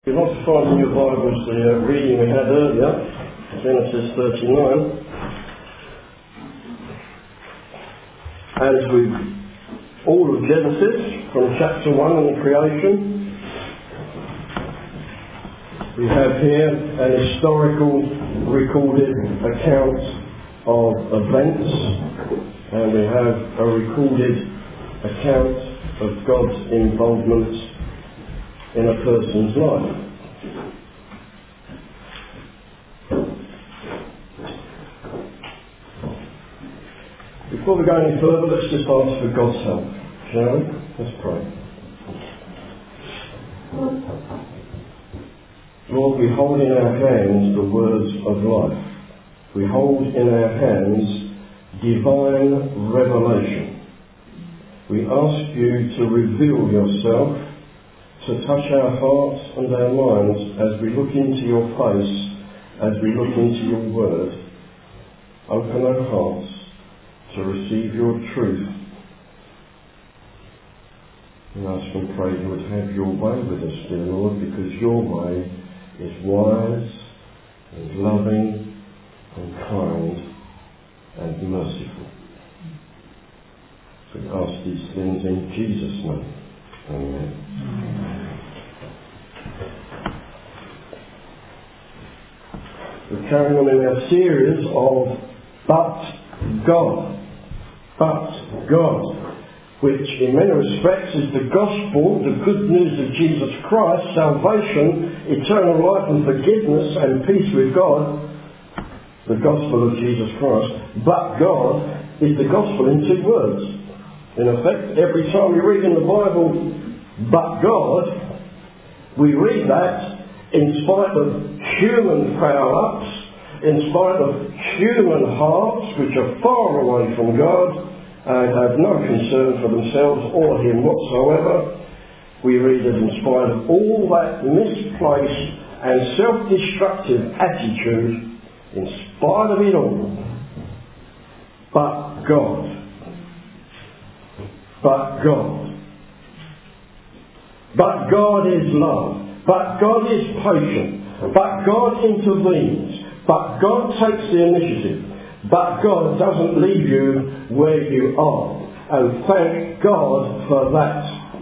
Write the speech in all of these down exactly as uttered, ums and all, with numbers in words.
You'd like to find in your Bibles the uh, reading we had earlier, Genesis thirty-nine. As with all of Genesis, from chapter one in the creation, we have here an historical recorded account of events, and we have a recorded account of God's involvement in a person's life. Before we go any further, let's just ask for God's help, shall we? Let's pray. Lord, we hold in our hands the words of life. We hold in our hands divine revelation. We ask you to reveal yourself, to touch our hearts and our minds as we look into your face, as we look into your word. Open our hearts to receive your truth. We ask and pray you would have your way with us, dear Lord, because your way is wise and loving and kind and merciful. So we ask these things in Jesus' name. Amen. We're carrying on in our series of But God. But God, which in many respects is the gospel, the good news of Jesus Christ, salvation, eternal life and forgiveness and peace with God, the gospel of Jesus Christ. But God is the gospel in two words. In effect, every time we read in the Bible, but God, we read that in spite of human power-ups, in spite of human hearts which are far away from God and have no concern for themselves or Him whatsoever, we read that in spite of all that misplaced and self-destructive attitude, in spite of it all, but God. But God. But God is love. But God is patient. But God intervenes. But God takes the initiative. But God doesn't leave you where you are. And thank God for that.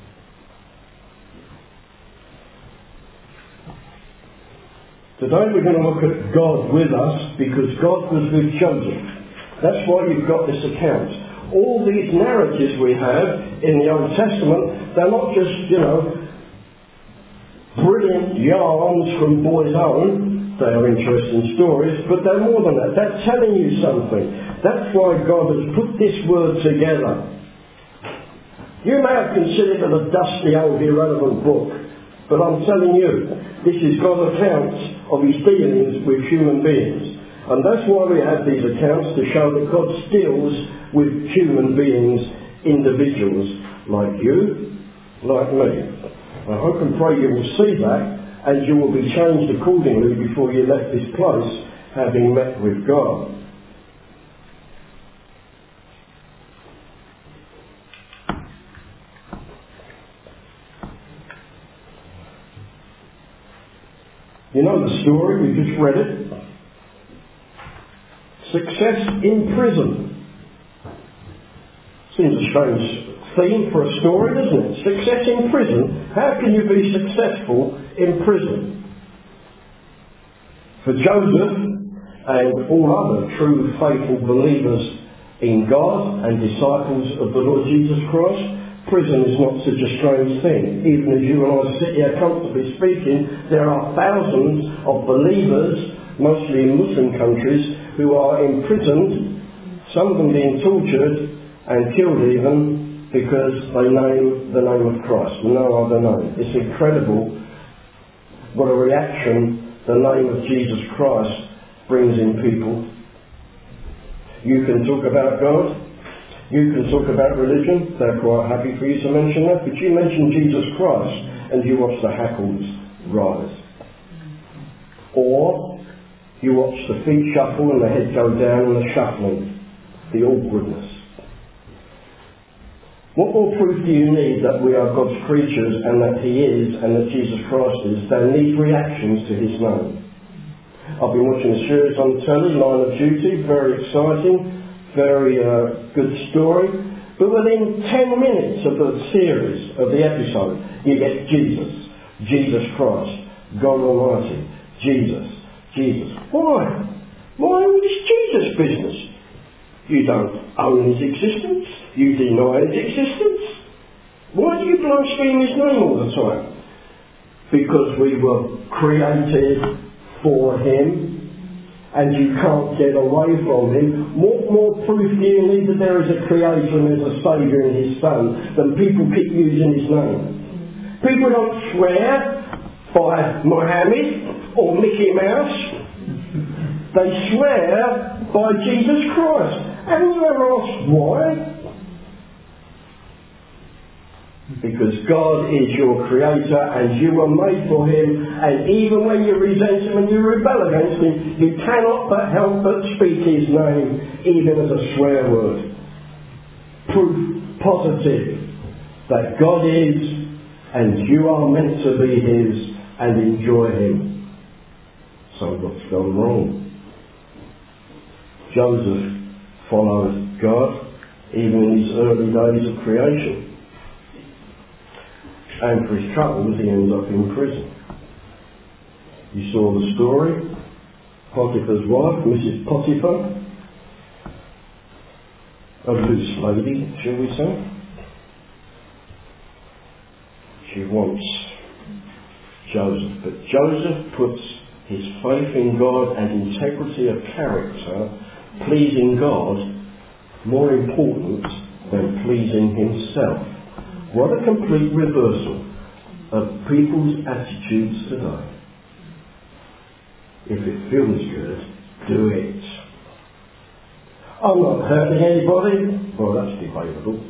Today we're going to look at God with us because God was with Joseph. That's why you've got this account. All these narratives we have in the Old Testament, they're not just, you know, brilliant yarns from boys' own. They are interesting stories, but they're more than that. They're telling you something. That's why God has put this word together. You may have considered it a dusty, old, irrelevant book, but I'm telling you, this is God's account of His dealings with human beings. And that's why we have these accounts, to show that God deals with human beings, individuals like you, like me. I hope and pray you will see that, and you will be changed accordingly before you left this place, having met with God. You know the story, we just read it. Success in prison. Seems a strange theme for a story, doesn't it? Success in prison. How can you be successful in prison? For Joseph and all other true faithful believers in God and disciples of the Lord Jesus Christ, prison is not such a strange thing. Even as you and I sit here comfortably speaking, there are thousands of believers, mostly in Muslim countries, who are imprisoned, some of them being tortured and killed even because they name the name of Christ, no other name. It's incredible what a reaction the name of Jesus Christ brings in people. You can talk about God, you can talk about religion, they're quite happy for you to mention that, but you mention Jesus Christ and you watch the hackles rise. Or you watch the feet shuffle and the head go down and the shuffling, the awkwardness. What more proof do you need that we are God's creatures and that He is and that Jesus Christ is than these reactions to His name? I've been watching a series on telly, Line of Duty, very exciting, very uh, good story. But within ten minutes of the series, of the episode, you get Jesus, Jesus Christ, God Almighty, Jesus, Jesus. Why? Why all this Jesus business? You don't own His existence. You deny His existence. Why do you blaspheme His name all the time? Because we were created for Him and you can't get away from Him. What more proof do you need that there is a Creator and there's a Saviour in His Son than people keep using His name? People don't swear by Mohammed or Mickey Mouse. They swear by Jesus Christ. And you ever ask why? Because God is your Creator and you were made for Him, and even when you resent Him and you rebel against Him, you cannot but help but speak His name, even as a swear word. Proof positive that God is and you are meant to be His and enjoy Him. So what's gone wrong? Joseph followed God even in his early days of creation. And for his troubles he ended up in prison. You saw the story. Potiphar's wife, Missus Potiphar, a loose lady, shall we say. She wants Joseph. But Joseph puts his faith in God and integrity of character, pleasing God, more important than pleasing himself. What a complete reversal of people's attitudes today. If it feels good, do it. I'm not hurting anybody. Well, that's debatable.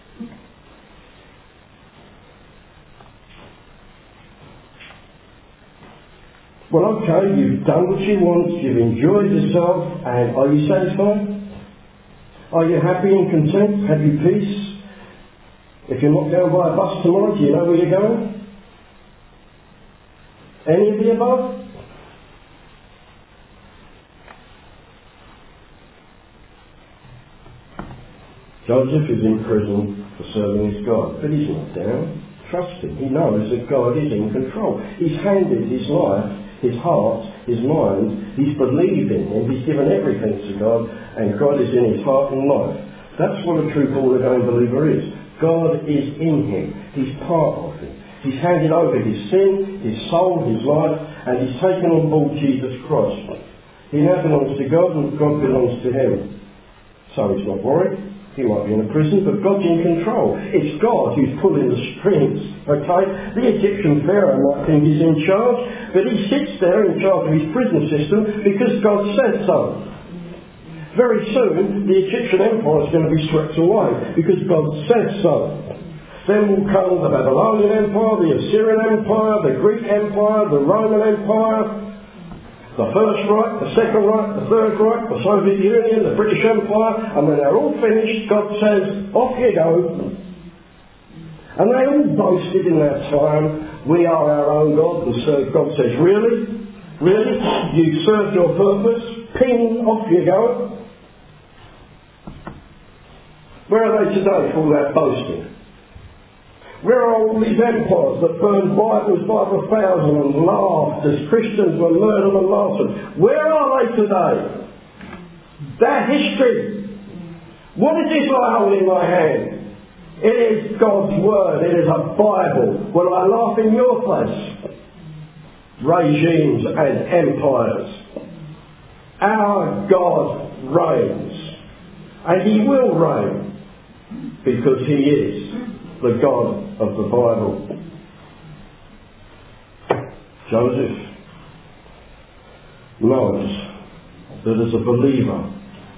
Well, okay, you've done what you want, you've enjoyed yourself, and are you satisfied? Are you happy and content? Have you peace? If you're not going by a bus tomorrow, do you know where you're going? Any of the above? Joseph is in prison for serving his God, but he's not down. Trust him. He knows that God is in control. He's handed his life, his heart, his mind. He's believed in him. He's given everything to God, and God is in his heart and life. That's what a true born-again believer is. God is in him. He's part of him. He's handed over his sin, his soul, his life, and he's taken on board Jesus Christ. He now belongs to God, and God belongs to him. So he's not worried. He might be in a prison, but God's in control. It's God who's pulling the strings, okay? The Egyptian Pharaoh might think he's in charge, but he sits there in charge of his prison system because God says so. Very soon, the Egyptian Empire is going to be swept away because God says so. Then will come the Babylonian Empire, the Assyrian Empire, the Greek Empire, the Roman Empire, the First Reich, the Second Reich, the Third Reich, the Soviet Union, the British Empire, and when they're all finished, God says, off you go. And they all boasted in their time, we are our own God, and so God says, really? Really? You served your purpose? Ping, off you go. Where are they today for all that boasting? Where are all these empires that burned Bibles by the thousand and laughed as Christians were murdered and laughed? Where are they today? Their history. What is this I hold in my hand? It is God's Word. It is a Bible. Will I laugh in your face? Regimes and empires. Our God reigns. And He will reign because He is the God of the Bible. Joseph knows that as a believer,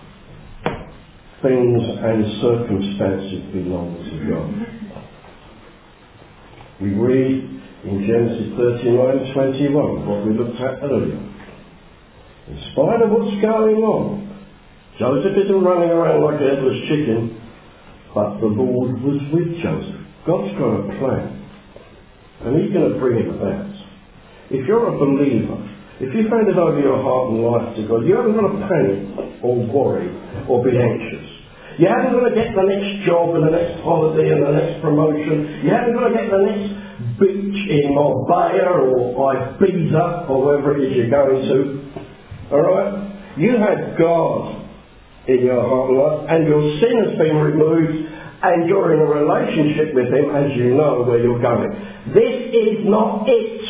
things and circumstances belong to God. We read in Genesis thirty-nine twenty-one, what we looked at earlier. In spite of what's going on, Joseph isn't running around like a headless chicken. But the Lord was with Joseph. God's got a plan. And he's going to bring it about. If you're a believer, if you've handed over your heart and life to God, you haven't got to panic or worry or be anxious. You haven't got to get the next job and the next holiday and the next promotion. You haven't got to get the next beach in Marbella or Ibiza or wherever it is you're going to. Alright? You had God in your heart and life, and your sin has been removed, and you're in a relationship with Him as you know where you're going. This is not it.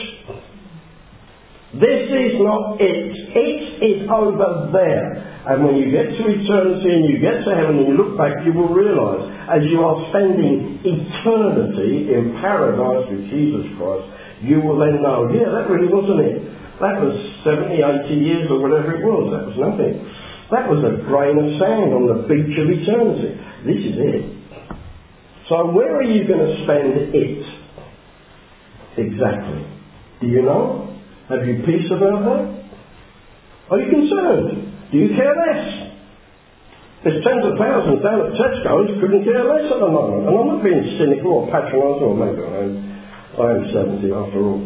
This is not it. It is over there. And when you get to eternity and you get to heaven and you look back, you will realise, as you are spending eternity in paradise with Jesus Christ, you will then know, yeah, that really wasn't it. That was seventy, eighty years or whatever it was. That was nothing. That was a grain of sand on the beach of eternity. This is it. So where are you going to spend it? Exactly. Do you know? Have you peace about that? Are you concerned? Do you care less? There's tens of thousands down at Tesco's couldn't care less at the moment. And I'm not being cynical or patronising, or maybe I am. I am seventy after all.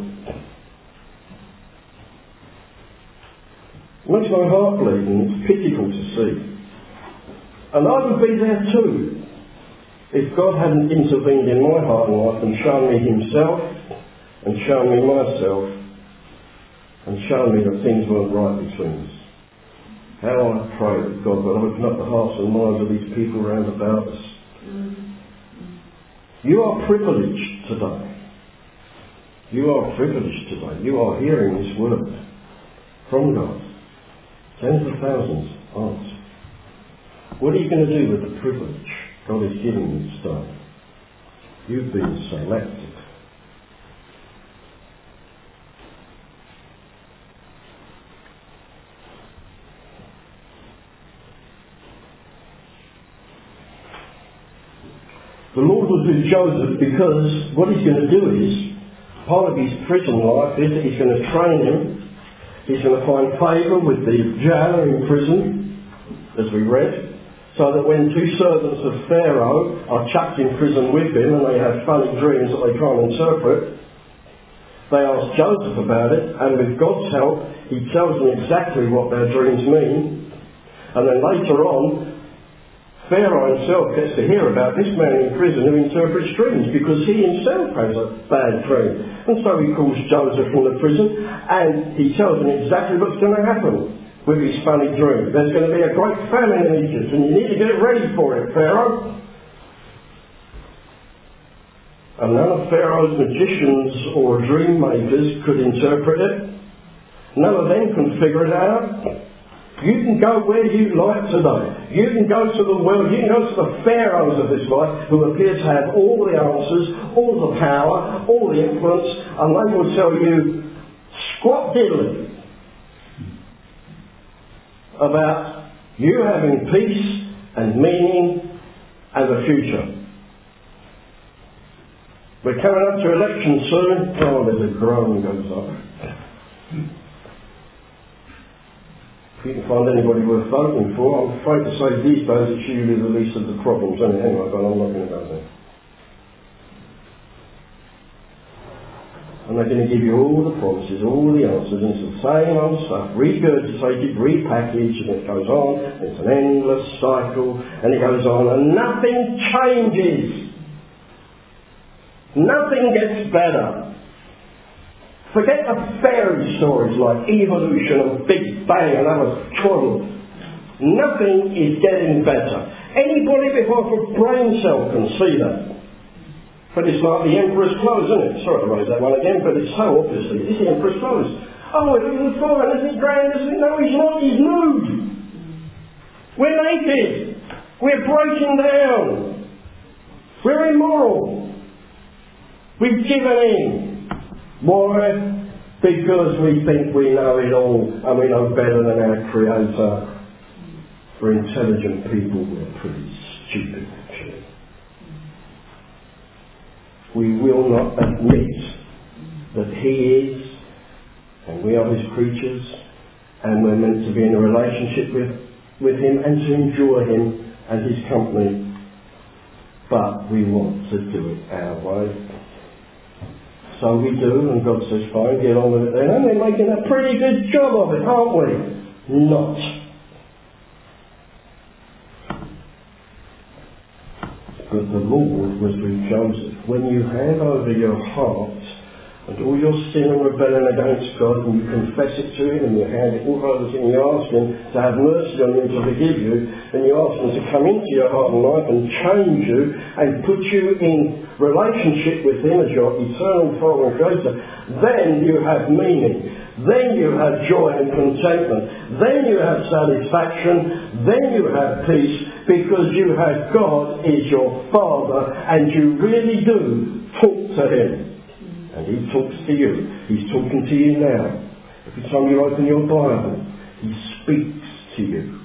It makes my heart bleed, and it's pitiful to see. And I would be there too if God hadn't intervened in my heart and life and shown me Himself and shown me myself and shown me that things weren't right between us. How I pray that God will open up the hearts and minds of these people round about us. You are privileged today. You are privileged today. You are hearing this word from God. Tens of thousands aren't. What are you going to do with the privilege God is giving you today? You've been selected. The Lord was with Joseph because what He's going to do is, part of his prison life is that He's going to train him. He's going to find favour with the jailer in prison, as we read, so that when two servants of Pharaoh are chucked in prison with him and they have funny dreams that they try and interpret, they ask Joseph about it, and with God's help, he tells them exactly what their dreams mean. And then later on, Pharaoh himself gets to hear about this man in prison who interprets dreams, because he himself has a bad dream. And so he calls Joseph from the prison and he tells him exactly what's going to happen with his funny dream. There's going to be a great famine in Egypt and you need to get ready for it, Pharaoh. And none of Pharaoh's magicians or dream makers could interpret it. None of them can figure it out. You can go where you like today. You can go to the world, you can go to the pharaohs of this life who appear to have all the answers, all the power, all the influence, and they will tell you squat diddly about you having peace and meaning and the future. We're coming up to election soon. Oh, there's a groan goes up. If you can find anybody worth voting for, I'm afraid to say these days it's usually the least of the problems. Anyway, but I'm not going to go there. And they're going to give you all the promises, all the answers, and it's the same old stuff, regurgitated, repackaged, and it goes on. It's an endless cycle, and it goes on, and nothing changes. Nothing gets better. Forget the fairy stories like evolution and Big Bang and other twaddle. Nothing is getting better. Anybody with half a brain cell can see that. But it's like the Emperor's clothes, isn't it? Sorry to raise that one again, but it's so obviously. It's the Emperor's clothes. Oh, it isn't fine, isn't it grand, isn't it? No, he's not. He's nude. We're naked. We're breaking down. We're immoral. We've given in. Why? Because we think we know it all and we know better than our Creator. For intelligent people, we're pretty stupid, actually. We will not admit that He is, and we are His creatures, and we're meant to be in a relationship with, with Him and to enjoy Him and His company. But we want to do it our way. So we do, and God says, fine, get on with it then. And we're making a pretty good job of it, aren't we? Not. But the Lord was with Joseph. When you hand over your heart and all your sin and rebellion against God, and you confess it to Him, and you hand it all over to Him, and you ask Him to have mercy on you, to forgive you, and you ask Him to come into your heart and life and change you and put you in relationship with Him as your eternal Father and Creator, then you have meaning. Then you have joy and contentment. Then you have satisfaction. Then you have peace, because you have God is your Father, and you really do talk to Him. And He talks to you. He's talking to you now. Every time you open your Bible, He speaks to you.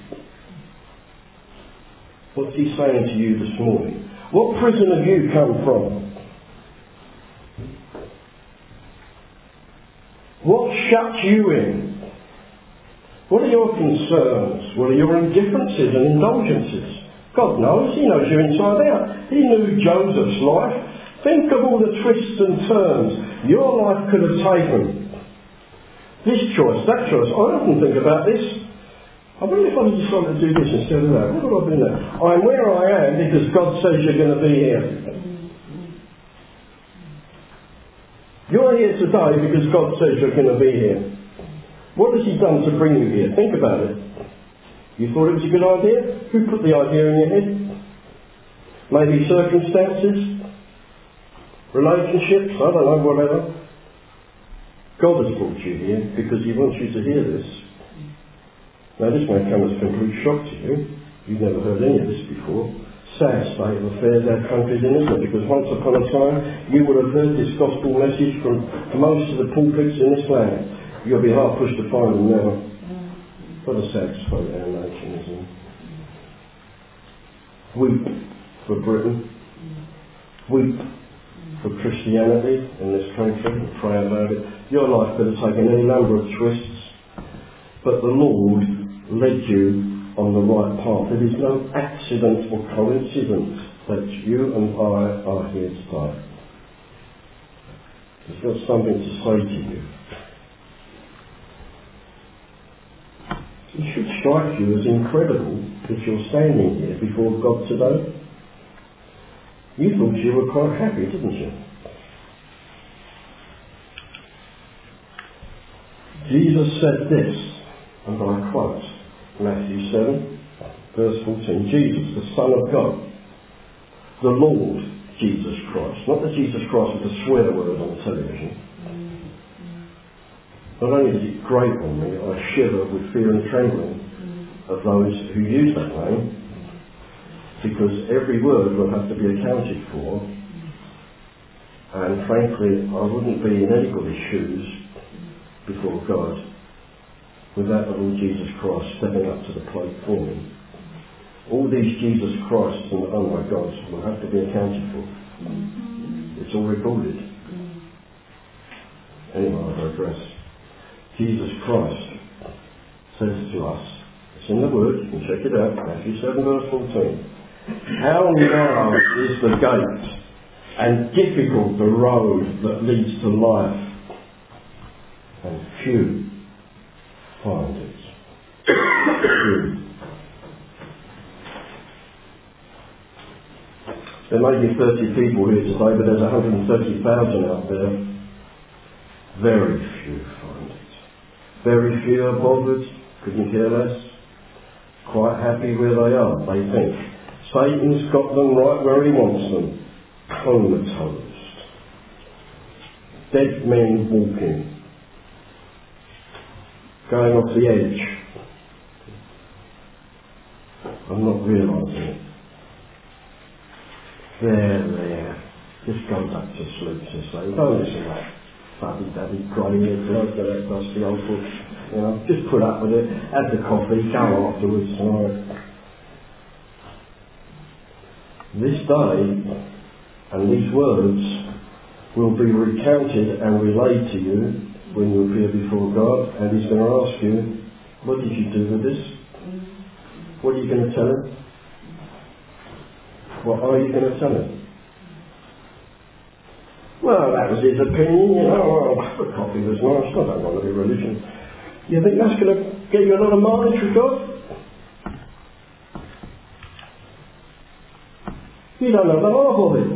What's He saying to you this morning? What prison have you come from? What shuts you in? What are your concerns? What are your indifferences and indulgences? God knows. He knows you inside out. He knew Joseph's life. Think of all the twists and turns your life could have taken. This choice, that choice. I often think about this. I wonder if I decided to do this instead of that. What would I do now? I'm where I am because God says you're going to be here. You're here today because God says you're going to be here. What has He done to bring you here? Think about it. You thought it was a good idea? Who put the idea in your head? Maybe circumstances? Relationships, I don't know, whatever. God has brought you here because He wants you to hear this. Now this may come as a complete shock to you. You've never heard any of this before. Sad state of affairs our country's in, isn't it? Because once upon a time you would have heard this gospel message from most of the pulpits in this land. You'll be hard pushed to find them now. What a sad state our nation is in. Weep for Britain. Weep for Christianity in this country, and pray about it. Your life could have taken any number of twists, but the Lord led you on the right path. It is no accident or coincidence that you and I are here today. He's got something to say to you. It should strike you as incredible that you're standing here before God today. You thought you were quite happy, didn't you? Jesus said this, and I quote Matthew seven, verse fourteen. Jesus, the Son of God, the Lord Jesus Christ, not the Jesus Christ with the swear word on television. Not only is it great on me, I shiver with fear and trembling of those who use that name, because every word will have to be accounted for, and frankly I wouldn't be in anybody's shoes before God without the Lord Jesus Christ stepping up to the plate for me. All these Jesus Christs and oh my gods will have to be accounted for. It's all recorded. Anyway, I digress. Jesus Christ says to us, it's in the Word, you can check it out, Matthew seven verse fourteen. How narrow is the gate and difficult the road that leads to life, and few find it. Few. There may be thirty people here today, but there's one hundred thirty thousand out there. Very few find it. Very few are bothered, couldn't care less, quite happy where they are, they think. Satan's got them right where he wants them, comatose, dead men walking, going off the edge. I'm not realising it. There, there, just go back to sleep, just say, don't listen to that fuddy-duddy, grey-haired bloke that that dusty old book. You know, just put up with it, have the coffee, go afterwards tonight. This day, and these words will be recounted and relayed to you when you appear before God, and He's going to ask you, what did you do with this? What are you going to tell Him? What are you going to tell him? Well, that was his opinion, you know. Oh, the coffee was nice. I don't want to be religion. You think that's going to get you a lot of mileage with God? You don't know the half of it.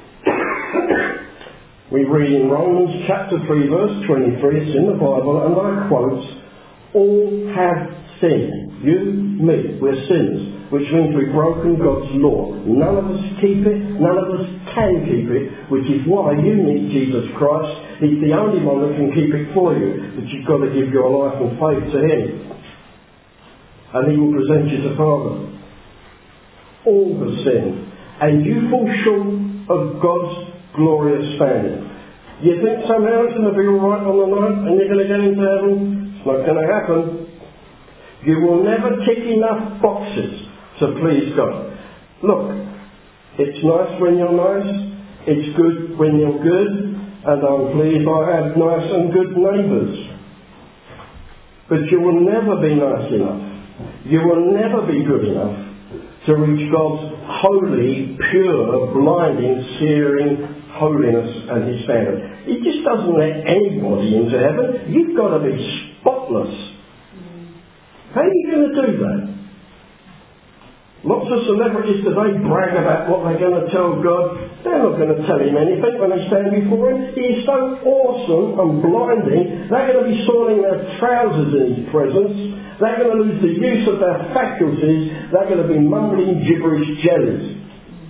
We read in Romans chapter three verse twenty-three, it's in the Bible, and I quote, all have sinned. You, me, we're sinners, which means we've broken God's law. None of us keep it, none of us can keep it, which is why you need Jesus Christ. He's the only one that can keep it for you, but you've got to give your life and faith to him. And he will present you to Father. All have sinned. And you fall short of God's glorious standard. You think somehow it's going to be alright on the night and you're going to get into heaven? It's not going to happen. You will never tick enough boxes to please God. Look, it's nice when you're nice, it's good when you're good, and I'm pleased I have nice and good neighbours. But you will never be nice enough. You will never be good enough to reach God's holy, pure, blinding, searing holiness and his standard. He just doesn't let anybody into heaven. You've got to be spotless. How are you going to do that? Lots of celebrities today brag about what they're going to tell God. They're not going to tell him anything when they stand before him. He is so awesome and blinding, they're going to be soiling their trousers in his presence. They're going to lose the use of their faculties. They're going to be mumbling gibberish jellies.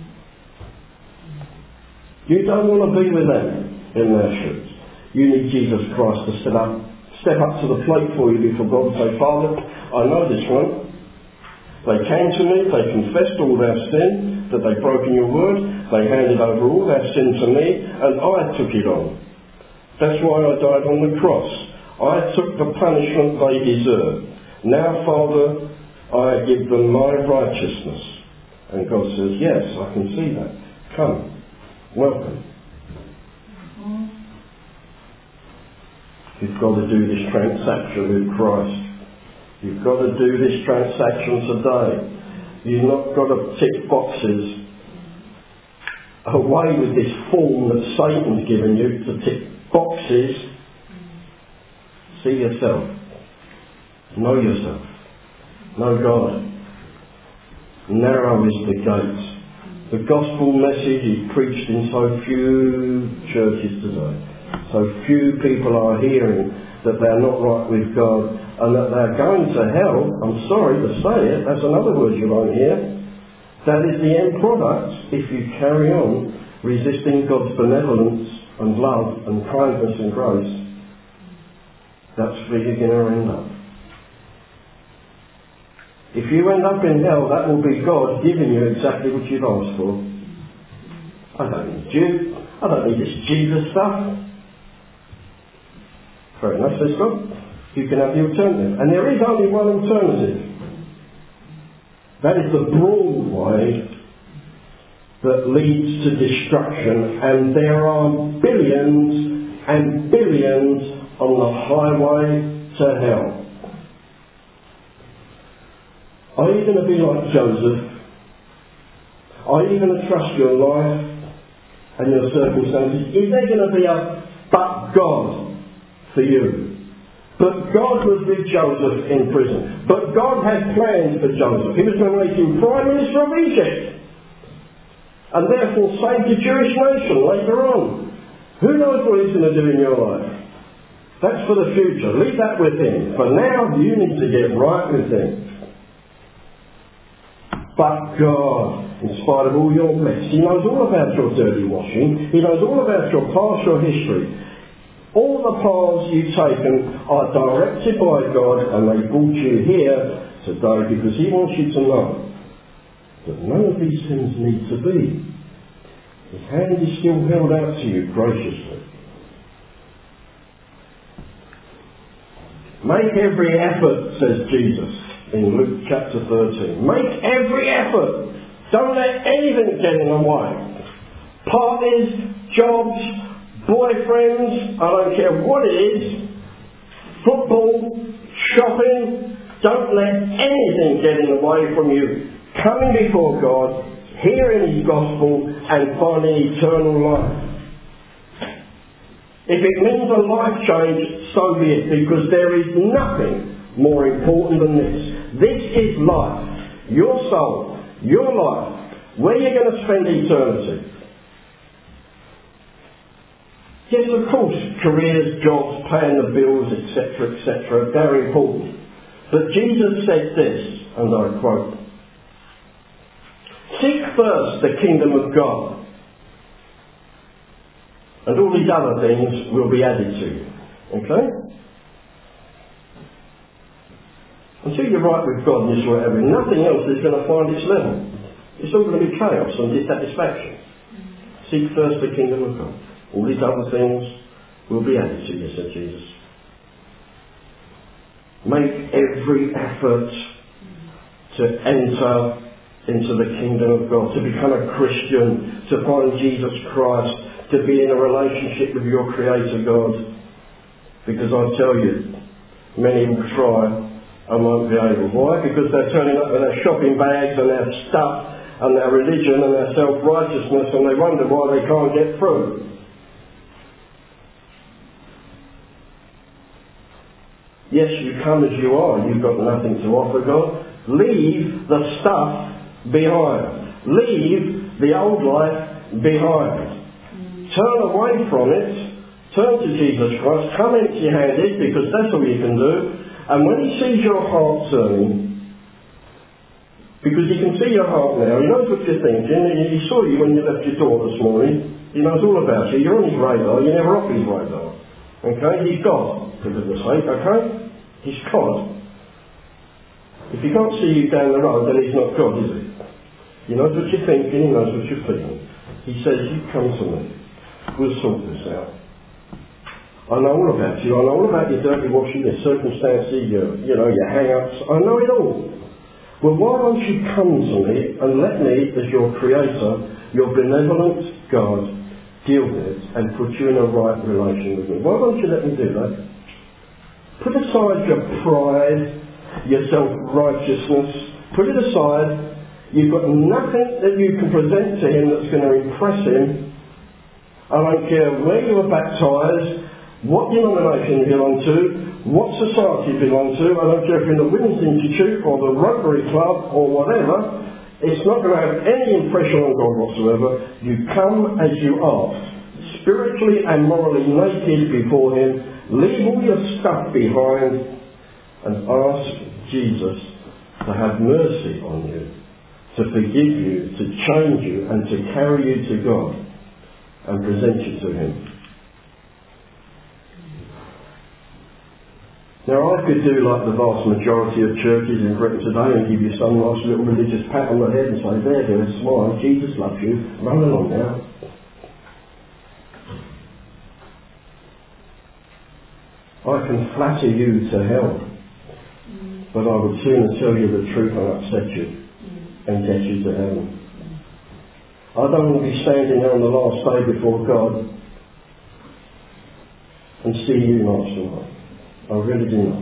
You don't want to be with them in their shoes. You need Jesus Christ to step up, step up to the plate for you before God and say, Father, I know this one. They came to me, they confessed all their sin, that they'd broken your word, they handed over all their sin to me, and I took it on. That's why I died on the cross. I took the punishment they deserved. Now, Father, I give them my righteousness. And God says, yes, I can see that. Come. Welcome. You've got to do this transaction with Christ. You've got to do this transaction today. You've not got to tick boxes. Away with this form that Satan's given you to tick boxes. See yourself. Know yourself. Know God. Narrow is the gate. The gospel message is preached in so few churches today. So few people are hearing that they're not right with God and that they're going to hell. I'm sorry to say it, that's another word you won't hear. That is the end product if you carry on resisting God's benevolence and love and kindness and grace. That's where you're going to end up. If you end up in hell, that will be God giving you exactly what you've asked for. I don't need you. I don't need this Jesus stuff. Fair enough, says God. You can have the alternative. And there is only one alternative. That is the broad way that leads to destruction. And there are billions and billions on the highway to hell. Are you going to be like Joseph? Are you going to trust your life and your circumstances? Is there going to be a but God for you? But God was with Joseph in prison. But God had plans for Joseph. He was going to make him Prime Minister of Egypt. And therefore save the Jewish nation later on. Who knows what he's going to do in your life? That's for the future. Leave that with him. For now, you need to get right with him. But God, in spite of all your mess, he knows all about your dirty washing. He knows all about your past, your history. All the paths you've taken are directed by God, and they brought you here today because he wants you to know that none of these things need to be. His hand is still held out to you graciously. Make every effort, says Jesus in Luke chapter thirteen. Make every effort. Don't let anything get in the way. Parties, jobs, boyfriends, I don't care what it is, football, shopping, don't let anything get in the way from you coming before God, hearing his gospel and finding eternal life. If it means a life change, so be it, because there is nothing more important than this. This is life. Your soul, your life, where you're going to spend eternity. Yes, of course, careers, jobs, paying the bills, et cetera, et cetera, very important. But Jesus said this, and I quote, "Seek first the kingdom of God, and all these other things will be added to you." Okay? Until you're right with God and this whatever, nothing else is going to find its level. It's all going to be chaos and dissatisfaction. Seek first the kingdom of God. All these other things will be added to you, said Jesus. Make every effort to enter into the kingdom of God, to become a Christian, to find Jesus Christ, to be in a relationship with your Creator God. Because I tell you, many will try and won't be able. Why? Because they're turning up with their shopping bags and their stuff and their religion and their self-righteousness, and they wonder why they can't get through. Yes, you come as you are. You've got nothing to offer God. Leave the stuff behind. Leave the old life behind. Turn away from it. Turn to Jesus Christ. Come empty-handed, because that's all you can do. And when he sees your heart turning, because he can see your heart now, he knows what you're thinking. He saw you when you left your door this morning. He knows all about you. You're on his radar. You're never off his radar. Okay? He's God, for goodness sake. Okay? He's God. If he can't see you down the road, then he's not God, is he? He knows what you're thinking. He knows what you're feeling. He says, you come to me. We'll sort this out. I know all about you. I know all about your dirty washing, your circumstances, your, you know, your hang-ups. I know it all. Well, why don't you come to me and let me, as your Creator, your benevolent God, deal with it and put you in a right relation with me? Why don't you let me do that? Put aside your pride, your self-righteousness. Put it aside. You've got nothing that you can present to him that's going to impress him. I don't care where you were baptised, what denomination you belong to, what society you belong to. I don't care if you're in the Women's Institute or the Rotary Club or whatever. It's not going to have any impression on God whatsoever. You come as you are, spiritually and morally naked before him. Leave all your stuff behind and ask Jesus to have mercy on you, to forgive you, to change you, and to carry you to God and present you to him. Now, I could do like the vast majority of churches in Britain today and give you some nice little religious pat on the head and say, there, there, smile, Jesus loves you, run along now. I can flatter you to hell, but I would sooner tell you the truth and upset you and get you to heaven. I don't want to be standing there on the last day before God and see you not smile. I really do not.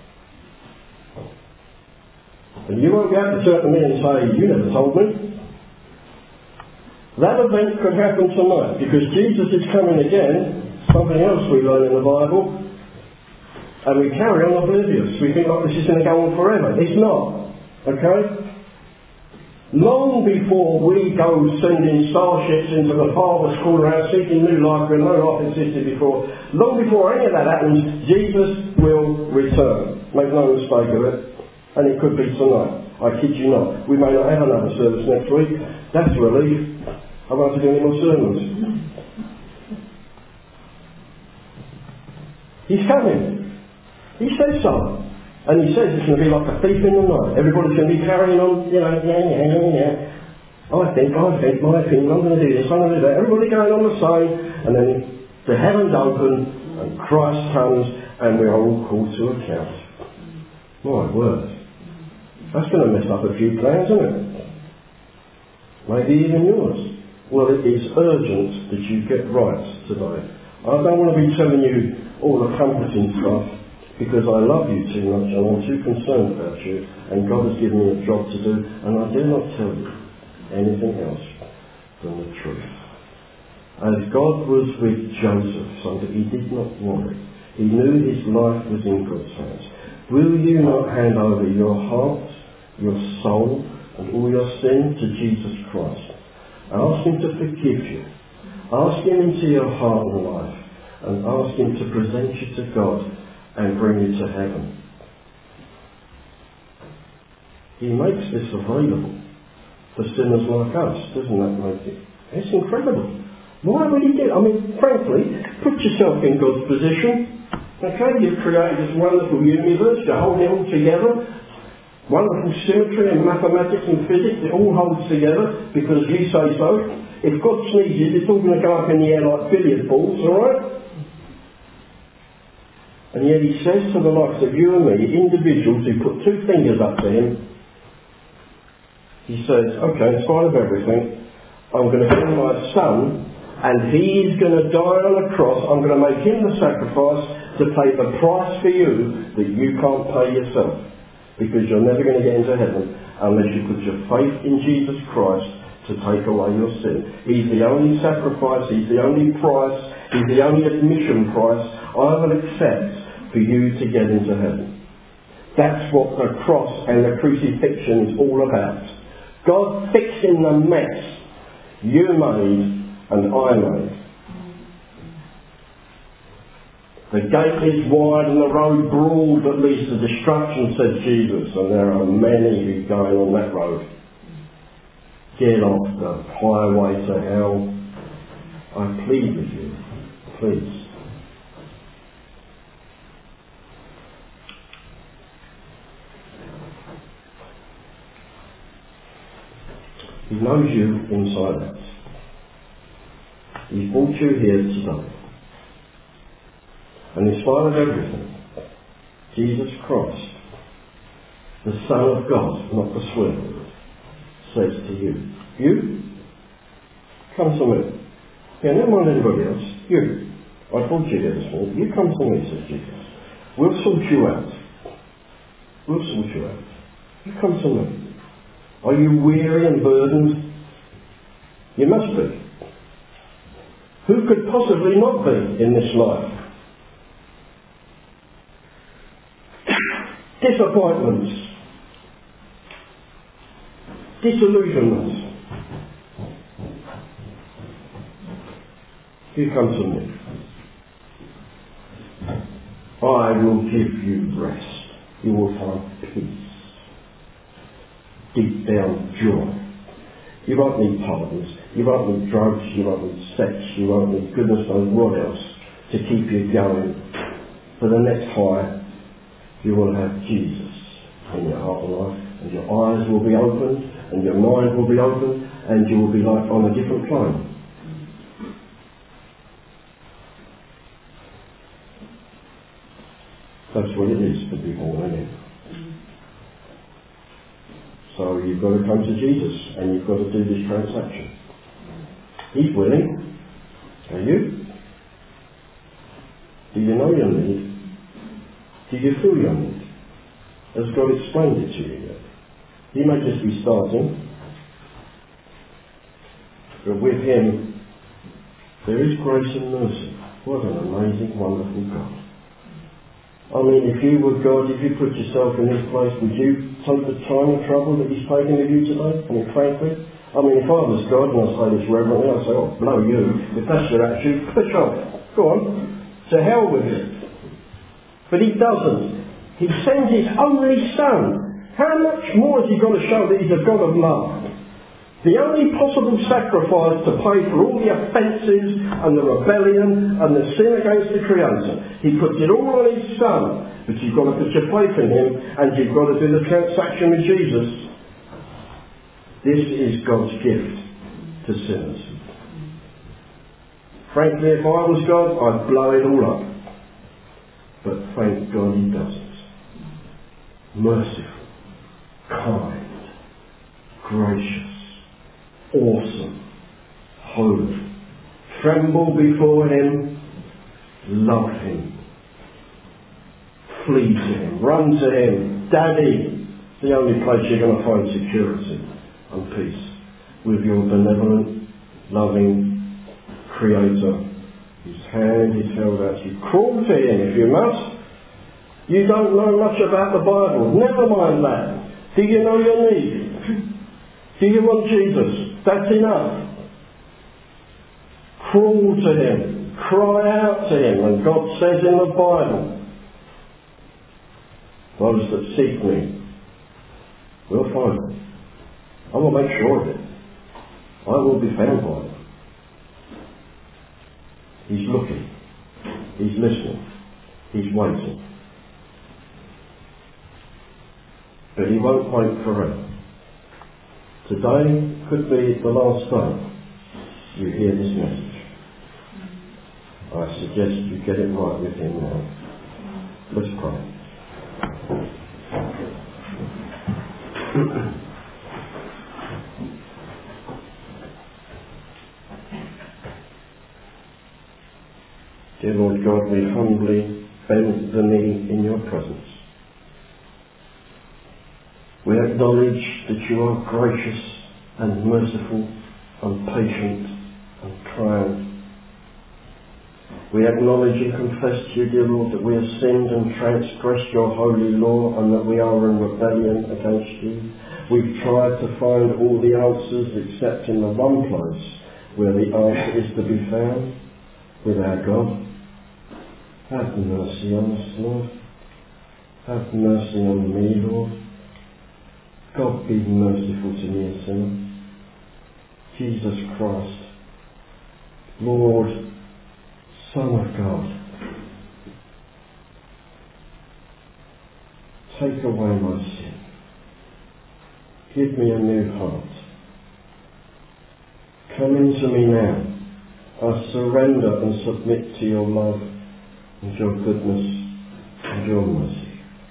And you won't be able to turn to me and say, you never told me. That event could happen tonight, because Jesus is coming again. Something else we learn in the Bible. And we carry on oblivious. We think, oh, this is going to go on forever. It's not. Okay? Long before we go sending starships into the farthest corner around seeking new life where no life existed before, long before any of that happens, Jesus will return. Make no mistake of it. And it could be tonight. I kid you not. We may not have another service next week. That's a relief. I won't have to do any more sermons. He's coming. He says so. And he says it's going to be like a thief in the night. Everybody's going to be carrying on, you know, yeah, yeah, yeah, yeah. I think, I think, my opinion, I'm going to do this, I'm going to do that. Everybody going on the same. And then the heavens open and Christ comes and we are all called to account. My word. That's going to mess up a few plans, isn't it? Maybe even yours. Well, it is urgent that you get right today. I don't want to be telling you all the comforting stuff, because I love you too much and I'm too concerned about you, and God has given me a job to do, and I dare not tell you. anything else than the truth. As God was with Joseph, so that he did not worry. He knew his life was in God's hands. Will you not hand over your heart, your soul, and all your sin to Jesus Christ? Ask him to forgive you. Ask him into your heart and life, and ask him to present you to God and bring you to heaven. He makes this available for sinners like us. Doesn't that make it? It's incredible. Why would he do it? I mean, frankly, put yourself in God's position. Okay, you've created this wonderful universe, you hold it all together. Wonderful symmetry in mathematics and physics, it all holds together because you say so. If God sneezes, it's all going to go up in the air like billiard balls, alright? And yet he says to the likes of you and me, individuals who put two fingers up to him, he says, okay, in spite of everything, I'm going to send my son, and he is going to die on a cross. I'm going to make him the sacrifice to pay the price for you that you can't pay yourself. Because you're never going to get into heaven unless you put your faith in Jesus Christ to take away your sin. He's the only sacrifice, he's the only price, he's the only admission price I will accept for you to get into heaven. That's what the cross and the crucifixion is all about. God fixing the mess you made and I made. The gate is wide and the road broad that leads to destruction, said Jesus, and there are many who are going on that road. Get off the highway to hell. I plead with you, please. He knows you inside out. He's brought you here today. And in spite of everything, Jesus Christ, the Son of God, not the swear, says to you, you, come to me. Yeah, never mind anybody else. You, I called you here this morning. You come to me, says Jesus. We'll sort you out. We'll sort you out. You come to me. Are you weary and burdened? You must be. Who could possibly not be in this life? Disappointments, disillusionments. You come to me. I will give you rest. You will find peace. Deep down joy. You won't need partners. You won't need drugs. You won't need sex. You won't need goodness knows what else to keep you going. For the next high, you will have Jesus in your heart and life, and your eyes will be opened, and your mind will be opened, and you will be like on a different plane. That's what it is to be born again. So you've got to come to Jesus, and you've got to do this transaction. He's willing. Are you? Do you know your need? Do you feel your need? Has God explained it to you yet? He may just be starting, but with him there is grace and mercy. What an amazing, wonderful God. I mean, if you were God, if you put yourself in this place, would you take the time and trouble that he's taken with you today? I mean, frankly, I mean, if I was God, and I say this reverently, I'd say, oh, blow you. If that's your attitude, push off. Go on. To hell with it. But he doesn't. He sends his only son. How much more has he got to show that he's a God of love? The only possible sacrifice to pay for all the offences and the rebellion and the sin against the Creator. He puts it all on his son. But you've got to put your faith in him, and you've got to do the transaction with Jesus. This is God's gift to sinners. Frankly, if I was God, I'd blow it all up. But thank God he doesn't. Merciful, kind, gracious, awesome, holy. Tremble before him, love him, flee to him, run to him. Daddy, the only place you're going to find security and peace. with your benevolent, loving Creator. His hand is held out. You crawl to Him if you must. You don't know much about the Bible. Never mind that. Do you know your need? Do you want Jesus? That's enough. Crawl to Him. Cry out to Him. And God says in the Bible, those that seek me will find me. I will make sure of it. I will be found by Him. He's looking. He's listening. He's waiting. But He won't wait forever. Today could be the last day you hear this message. I suggest you get it right with Him now. Let's pray. Dear Lord God, we humbly bend the knee in your presence. We acknowledge that you are gracious and merciful and patient and kind. We acknowledge and confess to you, dear Lord, that we have sinned and transgressed your holy law and that we are in rebellion against you. We've tried to find all the answers except in the one place where the answer is to be found, with our God. Have mercy on us, Lord. Have mercy on me, Lord. God, be merciful to me, a sinner. Jesus Christ, Lord, Son of God, take away my sin. Give me a new heart. Come into me now. I surrender and submit to your love and your goodness and your mercy.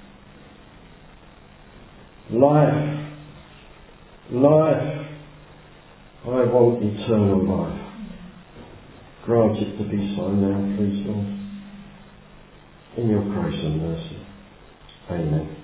Life, life, I want eternal life. Grant it to be so now, please, Lord. In your grace and mercy. Amen.